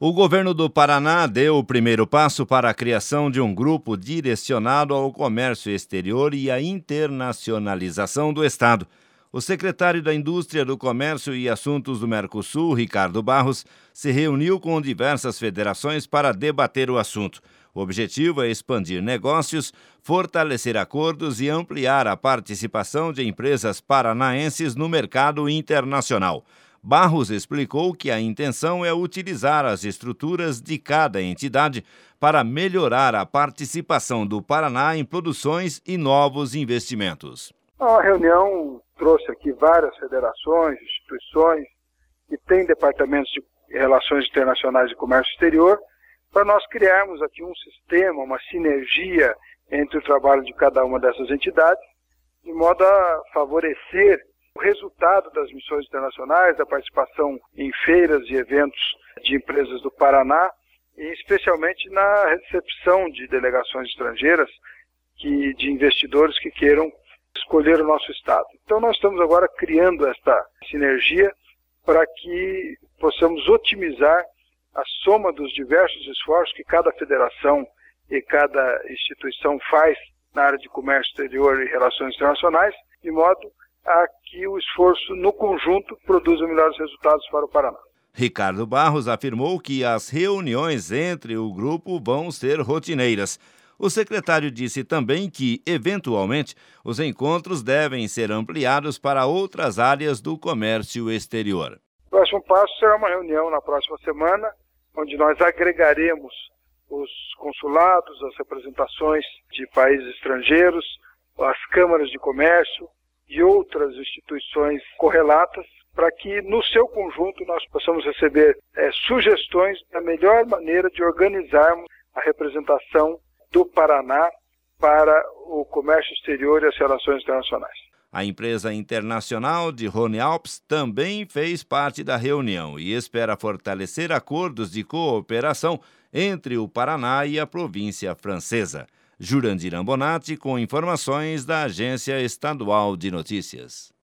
O governo do Paraná deu o primeiro passo para a criação de um grupo direcionado ao comércio exterior e à internacionalização do Estado. O secretário da Indústria, do Comércio e Assuntos do Mercosul, Ricardo Barros, se reuniu com diversas federações para debater o assunto. O objetivo é expandir negócios, fortalecer acordos e ampliar a participação de empresas paranaenses no mercado internacional. Barros explicou que a intenção é utilizar as estruturas de cada entidade para melhorar a participação do Paraná em produções e novos investimentos. A reunião trouxe aqui várias federações, instituições que têm departamentos de relações internacionais e comércio exterior, para nós criarmos aqui um sistema, uma sinergia entre o trabalho de cada uma dessas entidades, de modo a favorecer o resultado das missões internacionais, da participação em feiras e eventos de empresas do Paraná, e especialmente na recepção de delegações estrangeiras, de investidores que queiram escolher o nosso estado. Então nós estamos agora criando esta sinergia para que possamos otimizar a soma dos diversos esforços que cada federação e cada instituição faz na área de comércio exterior e relações internacionais, de modo a que o esforço no conjunto produza melhores resultados para o Paraná. Ricardo Barros afirmou que as reuniões entre o grupo vão ser rotineiras. O secretário disse também que, eventualmente, os encontros devem ser ampliados para outras áreas do comércio exterior. O próximo passo será uma reunião na próxima semana, onde nós agregaremos os consulados, as representações de países estrangeiros, as câmaras de comércio e outras instituições correlatas, para que, no seu conjunto, nós possamos receber sugestões da melhor maneira de organizarmos a representação do Paraná para o comércio exterior e as relações internacionais. A empresa internacional de Rhône Alpes também fez parte da reunião e espera fortalecer acordos de cooperação entre o Paraná e a província francesa. Jurandir Ambonati, com informações da Agência Estadual de Notícias.